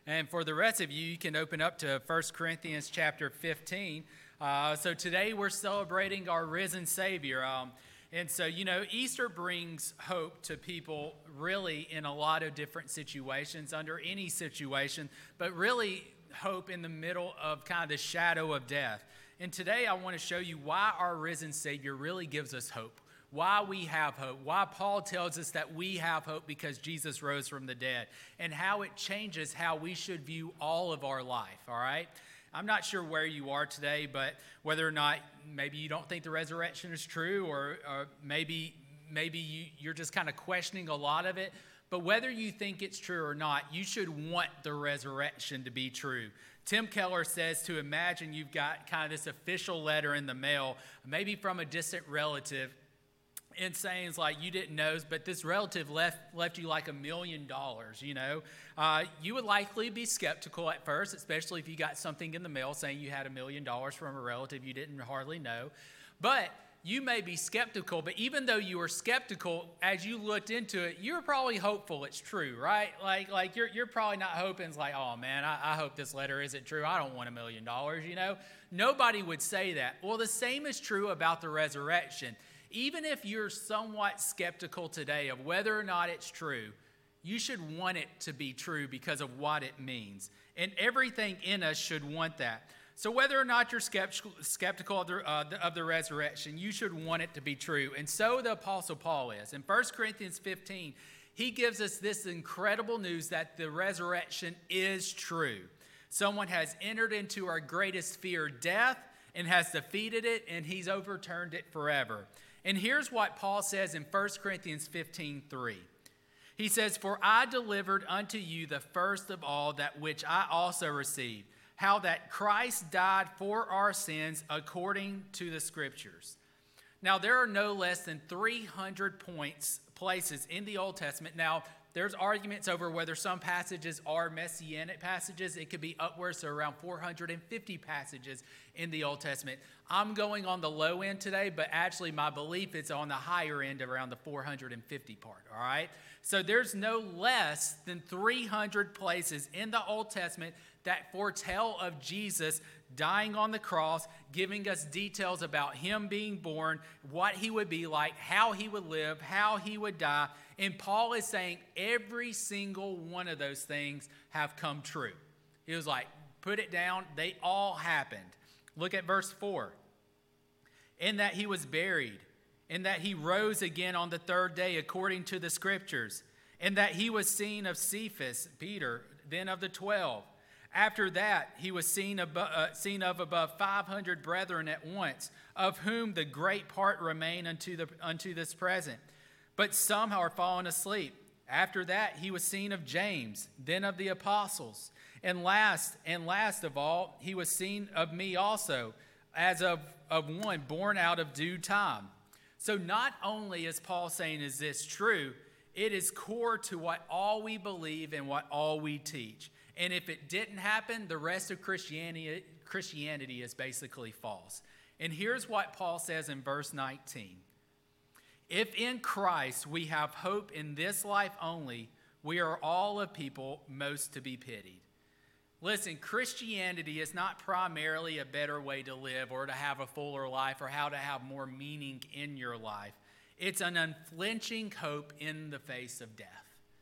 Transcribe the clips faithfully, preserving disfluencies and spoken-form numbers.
And for the rest of you, you can open up to First Corinthians chapter fifteen. Uh, so today we're celebrating our risen Savior. Um, and so, you know, Easter brings hope to people really in a lot of different situations, under any situation, but really hope in the middle of kind of the shadow of death. And today I want to show you why our risen Savior really gives us hope. Why we have hope, why Paul tells us that we have hope because Jesus rose from the dead, and how it changes how we should view all of our life, all right? I'm not sure where you are today, but whether or not maybe you don't think the resurrection is true, or, or maybe maybe you, you're just kind of questioning a lot of it, but whether you think it's true or not, you should want the resurrection to be true. Tim Keller says to imagine you've got kind of this official letter in the mail, maybe from a distant relative, and saying like you didn't know, but this relative left left you like a million dollars, you know. Uh, you would likely be skeptical at first, especially if you got something in the mail saying you had a million dollars from a relative you didn't hardly know. But you may be skeptical, but even though you were skeptical, as you looked into it, you're probably hopeful it's true, right? Like, like you're you're probably not hoping it's like, oh man, I, I hope this letter isn't true. I don't want a million dollars, you know. Nobody would say that. Well, the same is true about the resurrection. Even if you're somewhat skeptical today of whether or not it's true, you should want it to be true because of what it means. And everything in us should want that. So whether or not you're skeptical, skeptical of, the, uh, of the resurrection, you should want it to be true. And so the Apostle Paul is. In First Corinthians fifteen, he gives us this incredible news that the resurrection is true. Someone has entered into our greatest fear, death, and has defeated it, and he's overturned it forever. And here's what Paul says in First Corinthians fifteen three. He says, "For I delivered unto you the first of all that which I also received, how that Christ died for our sins according to the Scriptures." Now, there are no less than three hundred points, places in the Old Testament. Now, there's arguments over whether some passages are messianic passages. It could be upwards to around four hundred fifty passages in the Old Testament. I'm going on the low end today, but actually my belief is on the higher end, around the four hundred fifty part, all right? So there's no less than three hundred places in the Old Testament that foretell of Jesus dying on the cross, giving us details about him being born, what he would be like, how he would live, how he would die. And Paul is saying every single one of those things have come true. He was like, put it down. They all happened. Look at verse four. "In that he was buried, in that he rose again on the third day according to the Scriptures, in that he was seen of Cephas," Peter, "then of the twelve. After that, he was seen, above, uh, seen of above five hundred brethren at once, of whom the great part remain unto, the, unto this present. But some are fallen asleep. After that, he was seen of James, then of the apostles. And last, and last of all, he was seen of me also, as of, of one born out of due time." So not only is Paul saying, is this true, it is core to what all we believe and what all we teach. And if it didn't happen, the rest of Christianity, Christianity is basically false. And here's what Paul says in verse nineteen. "If in Christ we have hope in this life only, we are all a people most to be pitied." Listen, Christianity is not primarily a better way to live or to have a fuller life or how to have more meaning in your life. It's an unflinching hope in the face of death.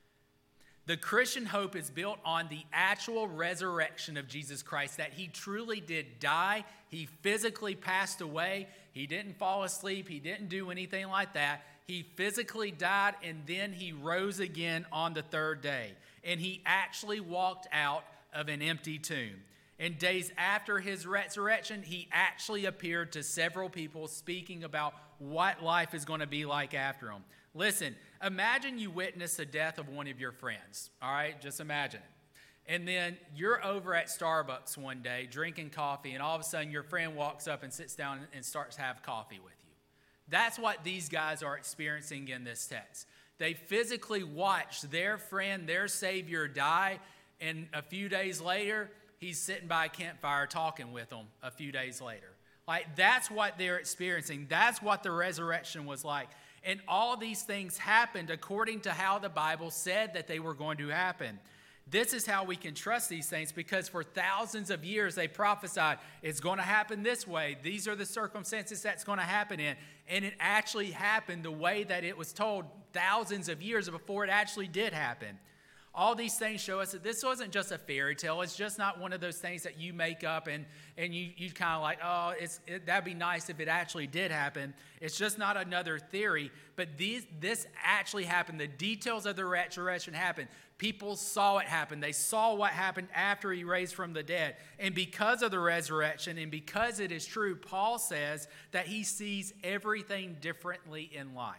The Christian hope is built on the actual resurrection of Jesus Christ, that he truly did die. He physically passed away. He didn't fall asleep. He didn't do anything like that. He physically died, and then he rose again on the third day. And he actually walked out of an empty tomb. And days after his resurrection, he actually appeared to several people speaking about what life is going to be like after him. Listen, imagine you witness the death of one of your friends, all right? Just imagine it. And then you're over at Starbucks one day drinking coffee, and all of a sudden your friend walks up and sits down and starts to have coffee with you. That's what these guys are experiencing in this text. They physically watched their friend, their Savior, die, and a few days later, he's sitting by a campfire talking with them a few days later. Like, that's what they're experiencing. That's what the resurrection was like. And all these things happened according to how the Bible said that they were going to happen. This is how we can trust these things, because for thousands of years they prophesied it's going to happen this way. These are the circumstances that's going to happen in. And it actually happened the way that it was told thousands of years before it actually did happen. All these things show us that this wasn't just a fairy tale. It's just not one of those things that you make up and, and you, you kind of like, oh, it's it, that'd be nice if it actually did happen. It's just not another theory. But these, this actually happened. The details of the resurrection happened. People saw it happen. They saw what happened after he raised from the dead. And because of the resurrection and because it is true, Paul says that he sees everything differently in life.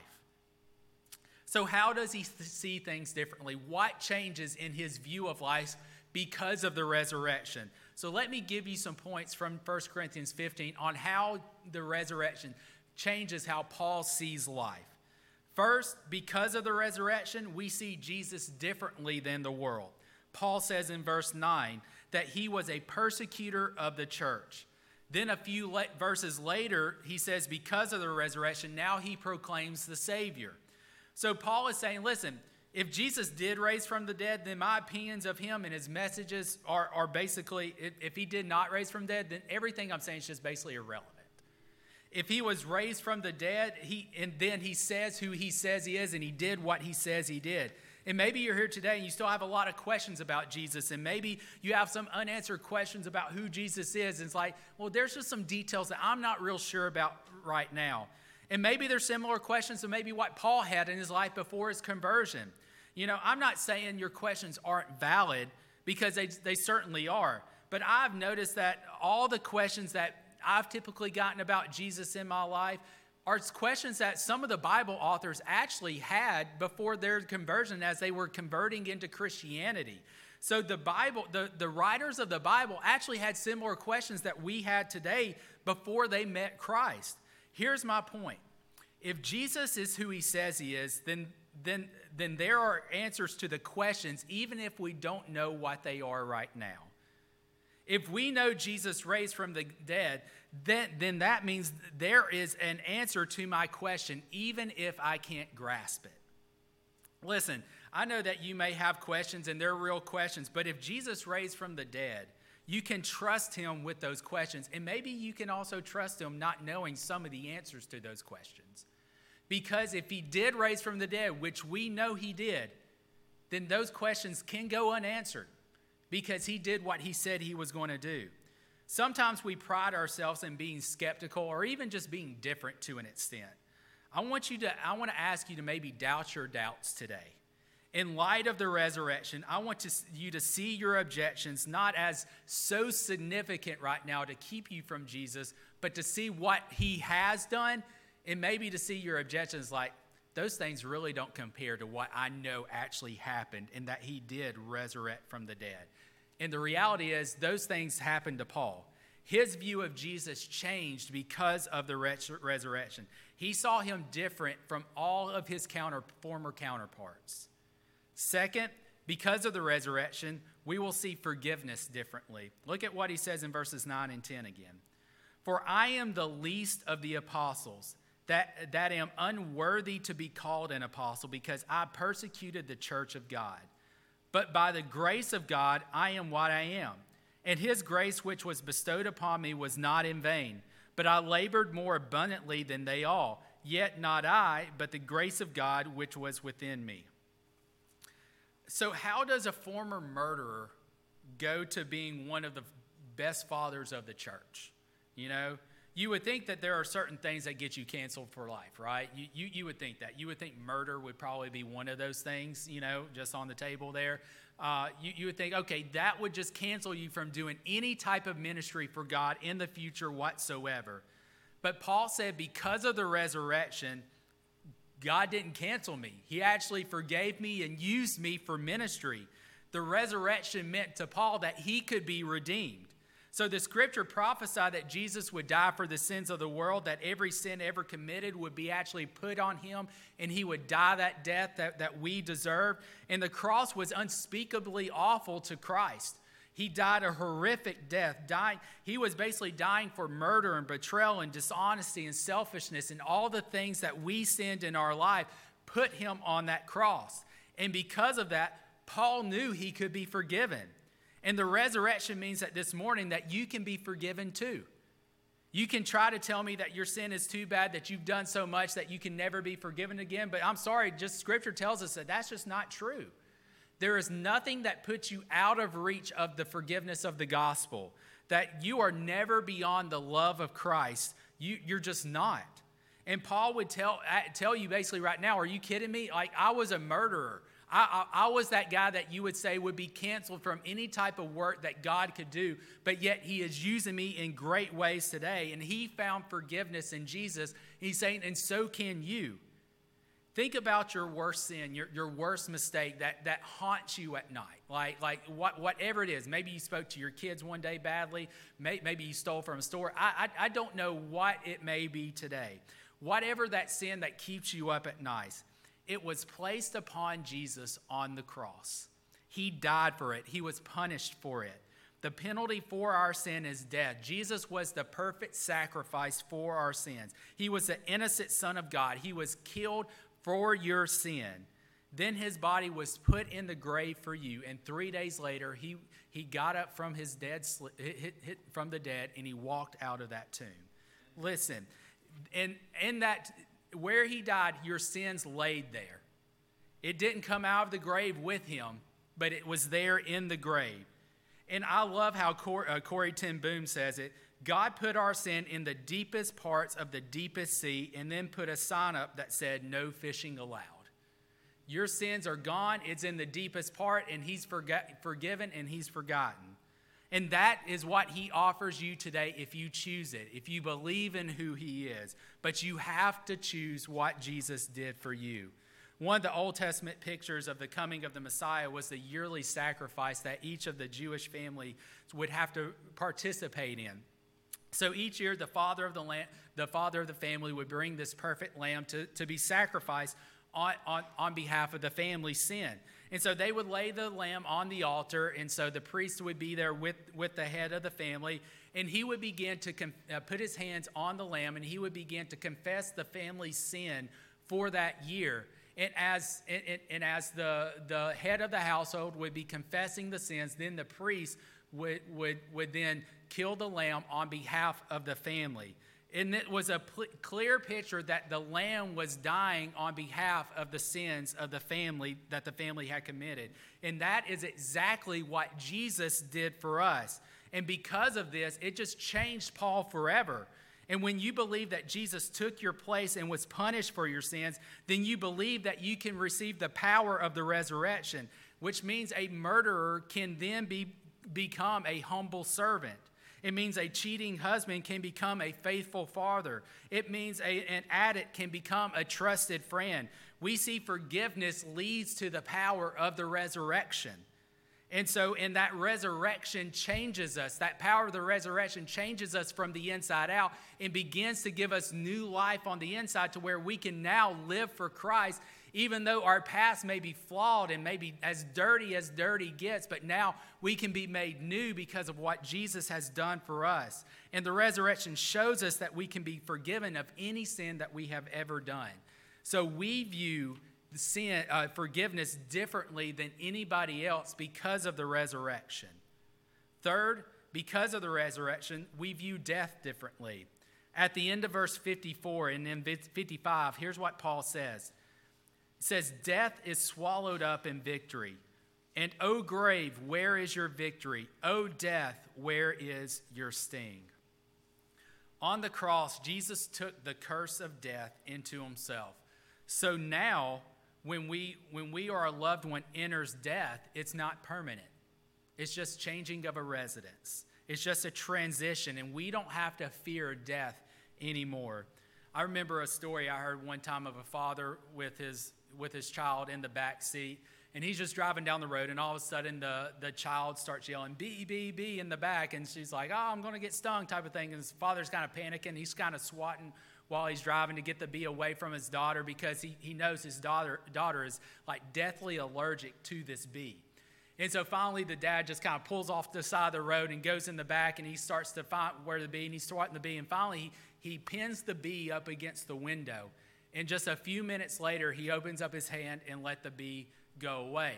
So how does he th- see things differently? What changes in his view of life because of the resurrection? So let me give you some points from First Corinthians fifteen on how the resurrection changes how Paul sees life. First, because of the resurrection, we see Jesus differently than the world. Paul says in verse nine that he was a persecutor of the church. Then a few le- verses later, he says because of the resurrection, now he proclaims the Savior. So Paul is saying, listen, if Jesus did raise from the dead, then my opinions of him and his messages are, are basically, if, if he did not raise from the dead, then everything I'm saying is just basically irrelevant. If he was raised from the dead, he and then he says who he says he is, and he did what he says he did. And maybe you're here today and you still have a lot of questions about Jesus, and maybe you have some unanswered questions about who Jesus is. And it's like, well, there's just some details that I'm not real sure about right now. And maybe there's similar questions to maybe what Paul had in his life before his conversion. You know, I'm not saying your questions aren't valid, because they, they certainly are. But I've noticed that all the questions that I've typically gotten about Jesus in my life are questions that some of the Bible authors actually had before their conversion as they were converting into Christianity. So the Bible, the, the writers of the Bible actually had similar questions that we had today before they met Christ. Here's my point. If Jesus is who he says he is, then, then, then there are answers to the questions, even if we don't know what they are right now. If we know Jesus raised from the dead, then, then that means there is an answer to my question, even if I can't grasp it. Listen, I know that you may have questions, and they're real questions, but if Jesus raised from the dead, you can trust him with those questions. And maybe you can also trust him not knowing some of the answers to those questions. Because if he did raise from the dead, which we know he did, then those questions can go unanswered, because he did what he said he was going to do. Sometimes we pride ourselves in being skeptical or even just being different to an extent. I want you to, I want to ask you to maybe doubt your doubts today. In light of the resurrection, I want to, you to see your objections not as so significant right now to keep you from Jesus, but to see what he has done, and maybe to see your objections like, those things really don't compare to what I know actually happened, and that he did resurrect from the dead. And the reality is, those things happened to Paul. His view of Jesus changed because of the res- resurrection. He saw him different from all of his counter, former counterparts. Second, because of the resurrection, we will see forgiveness differently. Look at what he says in verses nine and ten again. For I am the least of the apostles, that, that am unworthy to be called an apostle, because I persecuted the church of God. But by the grace of God, I am what I am. And his grace which was bestowed upon me was not in vain, but I labored more abundantly than they all. Yet not I, but the grace of God which was within me. So how does a former murderer go to being one of the best fathers of the church? You know, you would think that there are certain things that get you canceled for life, right? You, you, you would think that. You would think murder would probably be one of those things, you know, just on the table there. Uh, you, you would think, okay, that would just cancel you from doing any type of ministry for God in the future whatsoever. But Paul said because of the resurrection, God didn't cancel me. He actually forgave me and used me for ministry. The resurrection meant to Paul that he could be redeemed. So the scripture prophesied that Jesus would die for the sins of the world, that every sin ever committed would be actually put on him, and he would die that death that, that we deserve. And the cross was unspeakably awful to Christ. He died a horrific death. Dying, he was basically dying for murder and betrayal and dishonesty and selfishness, and all the things that we sinned in our life put him on that cross. And because of that, Paul knew he could be forgiven. And the resurrection means that this morning that you can be forgiven too. You can try to tell me that your sin is too bad, that you've done so much that you can never be forgiven again. But I'm sorry, just Scripture tells us that that's just not true. There is nothing that puts you out of reach of the forgiveness of the gospel, that you are never beyond the love of Christ. You, you're just not. And Paul would tell, tell you basically right now, are you kidding me? Like, I was a murderer. I, I, I was that guy that you would say would be canceled from any type of work that God could do, but yet he is using me in great ways today. And he found forgiveness in Jesus. He's saying, and so can you. Think about your worst sin, your, your worst mistake that, that haunts you at night. Like, like what, whatever it is. Maybe you spoke to your kids one day badly. May, maybe you stole from a store. I, I, I don't know what it may be today. Whatever that sin that keeps you up at night, it was placed upon Jesus on the cross. He died for it. He was punished for it. The penalty for our sin is death. Jesus was the perfect sacrifice for our sins. He was the innocent Son of God. He was killed for your sin. Then his body was put in the grave for you, and three days later, he, he got up from his dead hit, hit from the dead, and he walked out of that tomb. Listen, in, in that, where he died, your sins laid there. It didn't come out of the grave with him, but it was there in the grave. And I love how Cor, uh, Corrie ten Boom says it. God put our sin in the deepest parts of the deepest sea and then put a sign up that said, no fishing allowed. Your sins are gone. It's in the deepest part, and he's forgot, forgiven and he's forgotten. And that is what he offers you today if you choose it, if you believe in who he is. But you have to choose what Jesus did for you. One of the Old Testament pictures of the coming of the Messiah was the yearly sacrifice that each of the Jewish families would have to participate in. So each year, the father of the lamb, the father of the family would bring this perfect lamb to, to be sacrificed on, on, on behalf of the family's sin. And so they would lay the lamb on the altar, and so the priest would be there with, with the head of the family, and he would begin to com- uh, put his hands on the lamb, and he would begin to confess the family's sin for that year. And as and, and as the, the head of the household would be confessing the sins, then the priest would, would, would then kill the lamb on behalf of the family. And it was a pl- clear picture that the lamb was dying on behalf of the sins of the family that the family had committed. And that is exactly what Jesus did for us. And because of this, it just changed Paul forever. And when you believe that Jesus took your place and was punished for your sins, then you believe that you can receive the power of the resurrection, which means a murderer can then be, become a humble servant. It means a cheating husband can become a faithful father. It means a, an addict can become a trusted friend. We see forgiveness leads to the power of the resurrection. And so, and that resurrection changes us. That power of the resurrection changes us from the inside out and begins to give us new life on the inside to where we can now live for Christ, even though our past may be flawed and maybe as dirty as dirty gets, but now we can be made new because of what Jesus has done for us. And the resurrection shows us that we can be forgiven of any sin that we have ever done. So we view sin, uh, forgiveness differently than anybody else because of the resurrection. Third, because of the resurrection, we view death differently. At the end of verse fifty-four and then fifty-five, here's what Paul says. It says, death is swallowed up in victory. And O grave, where is your victory? O death, where is your sting? On the cross, Jesus took the curse of death into himself. So now, when we when we or a loved one enters death, it's not permanent. It's just changing of a residence. It's just a transition, and we don't have to fear death anymore. I remember a story I heard one time of a father with his with his child in the back seat, and he's just driving down the road, and all of a sudden the, the child starts yelling, "B, B, B," in the back, and she's like, "Oh, I'm going to get stung," type of thing, and his father's kind of panicking. He's kind of swatting while he's driving to get the bee away from his daughter because he, he knows his daughter, daughter is like deathly allergic to this bee. And so finally the dad just kind of pulls off the side of the road and goes in the back, and he starts to find where the bee, and he's swatting the bee, and finally he, he pins the bee up against the window. And just a few minutes later, he opens up his hand and let the bee go away.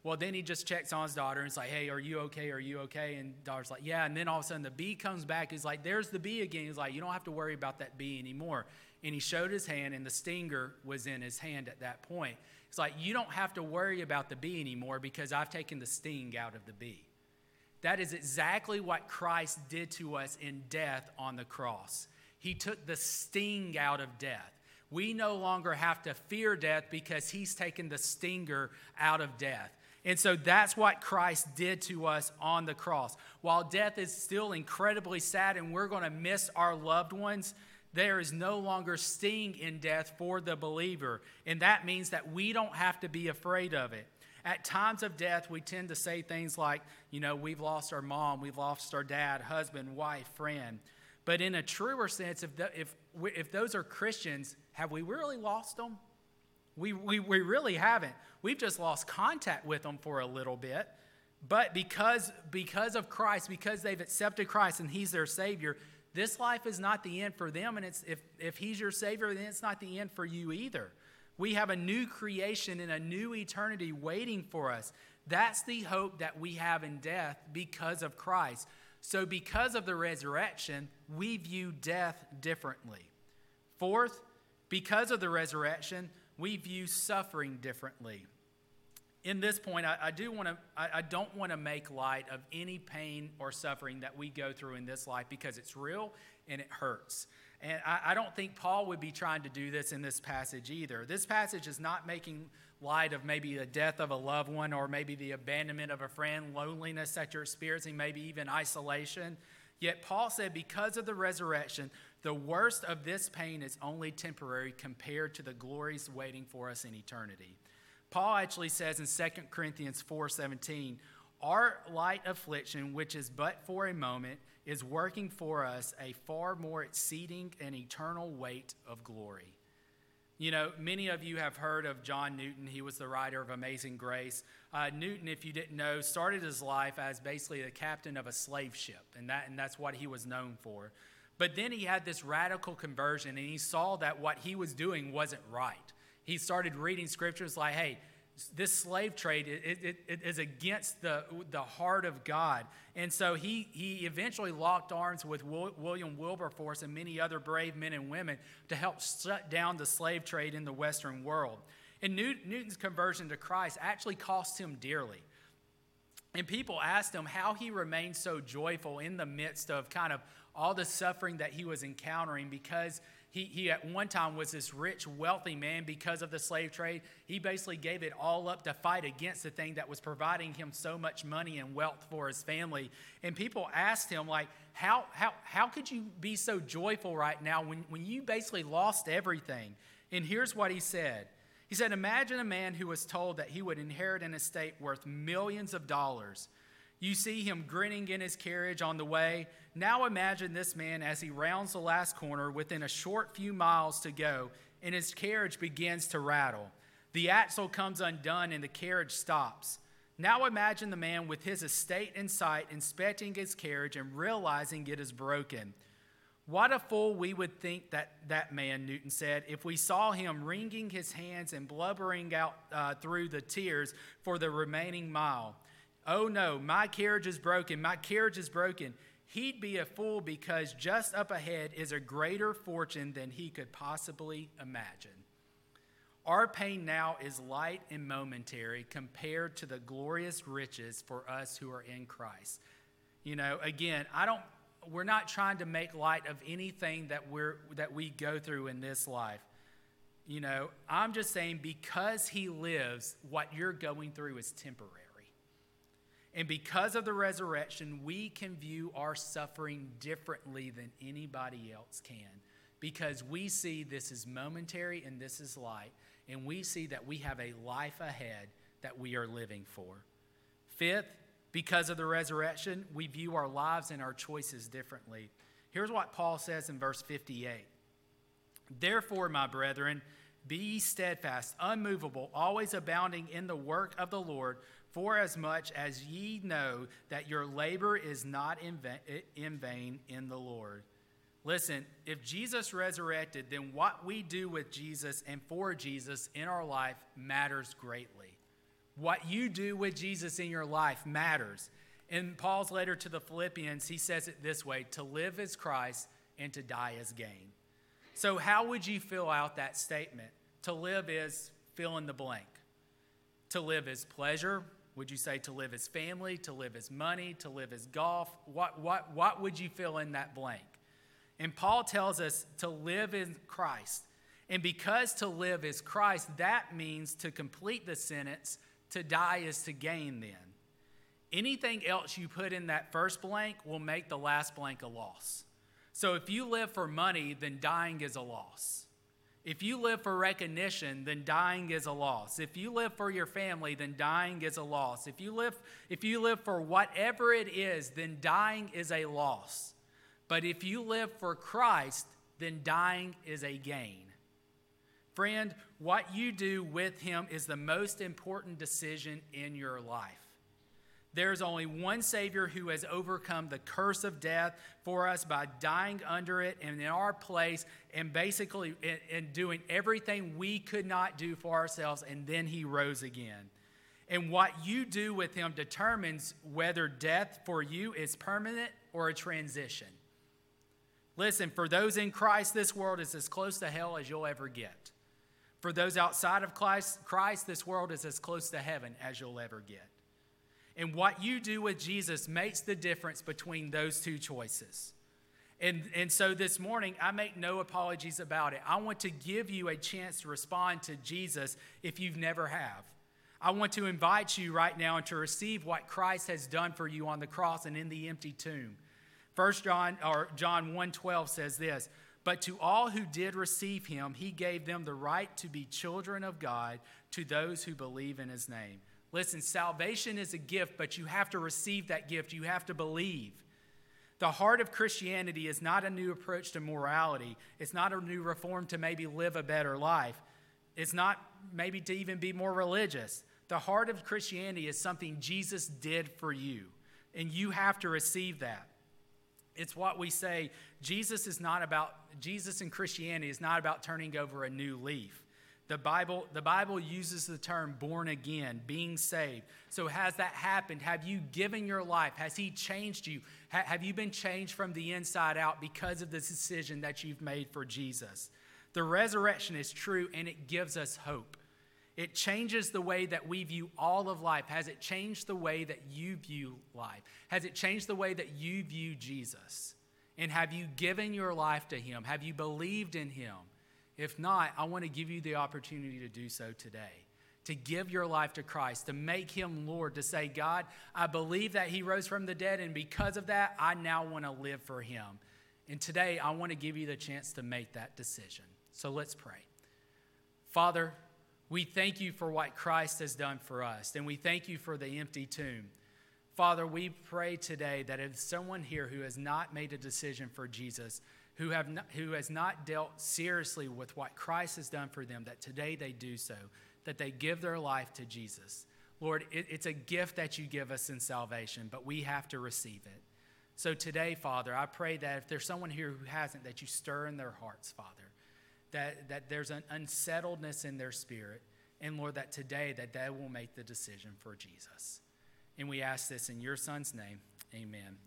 Well, then he just checks on his daughter and it's like, hey, are you okay? Are you okay? And daughter's like, yeah. And then all of a sudden the bee comes back. He's like, there's the bee again. He's like, you don't have to worry about that bee anymore. And he showed his hand and the stinger was in his hand at that point. It's like, you don't have to worry about the bee anymore because I've taken the sting out of the bee. That is exactly what Christ did to us in death on the cross. He took the sting out of death. We no longer have to fear death because he's taken the stinger out of death. And so that's what Christ did to us on the cross. While death is still incredibly sad and we're going to miss our loved ones, there is no longer sting in death for the believer. And that means that we don't have to be afraid of it. At times of death, we tend to say things like, you know, we've lost our mom, we've lost our dad, husband, wife, friend. But in a truer sense, if, the, if, if those are Christians, have we really lost them? We, we, we really haven't. We've just lost contact with them for a little bit. But because, because of Christ, because they've accepted Christ and he's their Savior, this life is not the end for them. And it's, if, if he's your Savior, then it's not the end for you either. We have a new creation and a new eternity waiting for us. That's the hope that we have in death because of Christ. So because of the resurrection, we view death differently. Fourth, because of the resurrection, we view suffering differently. In this point, I, I do want to. I, I don't want to make light of any pain or suffering that we go through in this life because it's real and it hurts. And I, I don't think Paul would be trying to do this in this passage either. This passage is not making light of maybe the death of a loved one or maybe the abandonment of a friend, loneliness that you're experiencing, maybe even isolation. Yet Paul said because of the resurrection, the worst of this pain is only temporary compared to the glories waiting for us in eternity. Paul actually says in Second Corinthians four seventeen, our light affliction, which is but for a moment, is working for us a far more exceeding and eternal weight of glory. You know, many of you have heard of John Newton. He was the writer of Amazing Grace. Uh, Newton, if you didn't know, started his life as basically the captain of a slave ship, and that and that's what he was known for. But then he had this radical conversion, and he saw that what he was doing wasn't right. He started reading scriptures like, hey, this slave trade it, it, it is against the, the heart of God. And so he, he eventually locked arms with William Wilberforce and many other brave men and women to help shut down the slave trade in the Western world. And Newton's conversion to Christ actually cost him dearly. And people asked him how he remained so joyful in the midst of kind of all the suffering that he was encountering, because he, he at one time was this rich, wealthy man because of the slave trade. He basically gave it all up to fight against the thing that was providing him so much money and wealth for his family. And people asked him, like, how how how could you be so joyful right now when, when you basically lost everything? And here's what he said. He said, imagine a man who was told that he would inherit an estate worth millions of dollars. You see him grinning in his carriage on the way. Now imagine this man as he rounds the last corner within a short few miles to go, and his carriage begins to rattle. The axle comes undone and the carriage stops. Now imagine the man with his estate in sight, inspecting his carriage and realizing it is broken. What a fool we would think that that man, Newton said, if we saw him wringing his hands and blubbering out uh, through the tears for the remaining mile. Oh no, my carriage is broken, my carriage is broken. He'd be a fool because just up ahead is a greater fortune than he could possibly imagine. Our pain now is light and momentary compared to the glorious riches for us who are in Christ. You know, again, I don't we're not trying to make light of anything that we're that we go through in this life. You know, I'm just saying because he lives, what you're going through is temporary. And because of the resurrection, we can view our suffering differently than anybody else can, because we see this is momentary and this is light, and we see that we have a life ahead that we are living for. Fifth, because of the resurrection, we view our lives and our choices differently. Here's what Paul says in verse fifty-eight. Therefore, my brethren, be ye steadfast, unmovable, always abounding in the work of the Lord, for as much as ye know that your labor is not in vain, in vain in the Lord. Listen, if Jesus resurrected, then what we do with Jesus and for Jesus in our life matters greatly. What you do with Jesus in your life matters. In Paul's letter to the Philippians, he says it this way: to live is Christ and to die is gain. So how would you fill out that statement? To live is fill in the blank. To live is pleasure. Would you say to live is family, to live is money, to live is golf? What, what, what would you fill in that blank? And Paul tells us to live in Christ. And because to live is Christ, that means, to complete the sentence, to die is to gain then. Anything else you put in that first blank will make the last blank a loss. So if you live for money, then dying is a loss. If you live for recognition, then dying is a loss. If you live for your family, then dying is a loss. If you live, if you live for whatever it is, then dying is a loss. But if you live for Christ, then dying is a gain. Friend, what you do with him is the most important decision in your life. There's only one Savior who has overcome the curse of death for us by dying under it and in our place, and basically in, in doing everything we could not do for ourselves, and then he rose again. And what you do with him determines whether death for you is permanent or a transition. Listen, for those in Christ, this world is as close to hell as you'll ever get. For those outside of Christ, Christ, this world is as close to heaven as you'll ever get. And what you do with Jesus makes the difference between those two choices. And, and so this morning, I make no apologies about it. I want to give you a chance to respond to Jesus if you've never have. I want to invite you right now to receive what Christ has done for you on the cross and in the empty tomb. First John, or John one twelve says this: but to all who did receive him, he gave them the right to be children of God, to those who believe in his name. Listen, salvation is a gift, but you have to receive that gift. You have to believe. The heart of Christianity is not a new approach to morality. It's not a new reform to maybe live a better life. It's not maybe to even be more religious. The heart of Christianity is something Jesus did for you, and you have to receive that. It's what we say, Jesus is not about, Jesus and Christianity is not about turning over a new leaf. The Bible, the Bible uses the term born again, being saved. So has that happened? Have you given your life? Has he changed you? Ha- have you been changed from the inside out because of this decision that you've made for Jesus? The resurrection is true, and it gives us hope. It changes the way that we view all of life. Has it changed the way that you view life? Has it changed the way that you view Jesus? And have you given your life to him? Have you believed in him? If not, I want to give you the opportunity to do so today, to give your life to Christ, to make him Lord, to say, God, I believe that he rose from the dead, and because of that, I now want to live for him. And today, I want to give you the chance to make that decision. So let's pray. Father, we thank you for what Christ has done for us, and we thank you for the empty tomb. Father, we pray today that if someone here who has not made a decision for Jesus, who have not, who has not dealt seriously with what Christ has done for them, that today they do so, that they give their life to Jesus. Lord, it, it's a gift that you give us in salvation, but we have to receive it. So today, Father, I pray that if there's someone here who hasn't, that you stir in their hearts, Father, that, that there's an unsettledness in their spirit, and Lord, that today that they will make the decision for Jesus. And we ask this in your Son's name, amen.